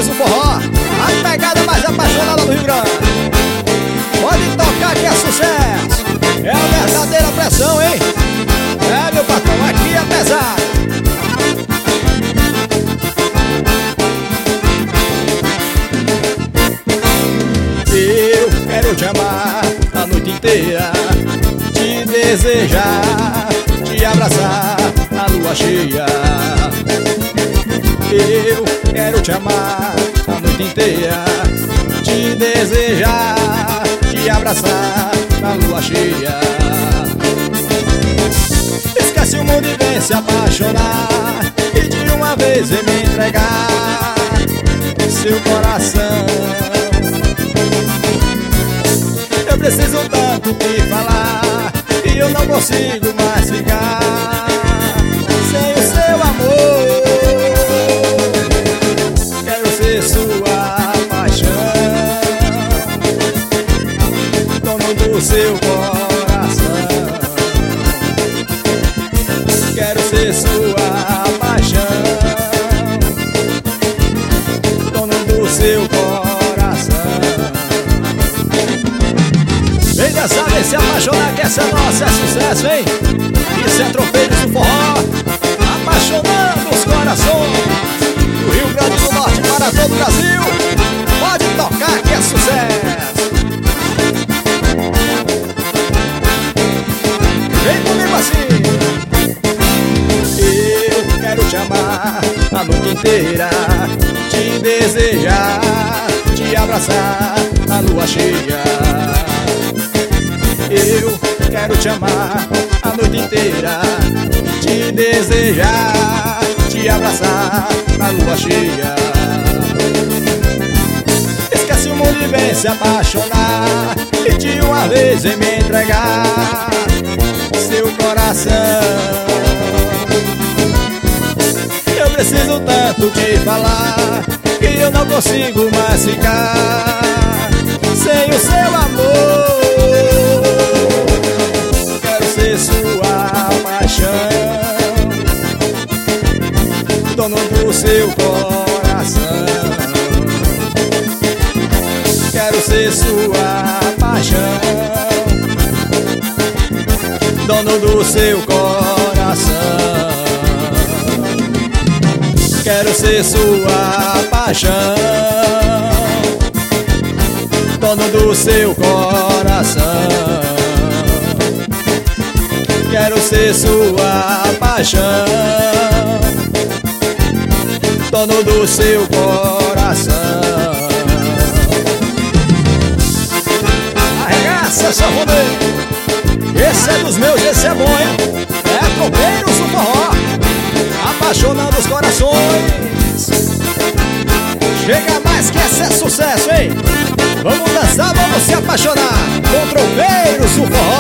Tropeiros do Forró, a pegada mais apaixonada do Rio Grande. Pode tocar que é sucesso. É a verdadeira pressão, hein? É, meu patrão, aqui é pesado. Eu quero te amar a noite inteira, te desejar, te abraçar na lua cheia. Eu quero te amar a noite inteira, te desejar, te abraçar na lua cheia. Esquece o mundo e vem se apaixonar, e de uma vez vem me entregar seu coração. Eu preciso tanto te falar, e eu não consigo mais ficar sem o seu amor. Quero ser sua paixão, dono do seu coração. Quero ser sua paixão, dono do seu coração. Vem dançar, vem se apaixonar, que essa nossa é sucesso, hein? Isso é Tropeiros do Forró, apaixonando os corações do Rio Grande do Norte para todo o Brasil. Pode tocar que é sucesso. Vem comigo assim. Eu quero te amar a noite inteira, te desejar, te abraçar na lua cheia. Eu quero te amar a noite inteira, te desejar, te abraçar na lua cheia. Esquece o mundo e vem se apaixonar, e de uma vez vem me entregar seu coração. Eu preciso tanto te falar, que eu não consigo mais ficar sem o seu amor. Quero ser sua paixão, dono do seu coração. Quero ser sua paixão, dono do seu coração. Quero ser sua paixão, dono do seu coração. Quero ser sua paixão, dono do seu coração. Arregaça essa rodeia, esse é dos meus, esse é bom, hein? É Tropeiros do Forró, apaixonando os corações. Chega mais que esse é sucesso, hein? Vamos dançar, vamos se apaixonar com Tropeiros do Forró.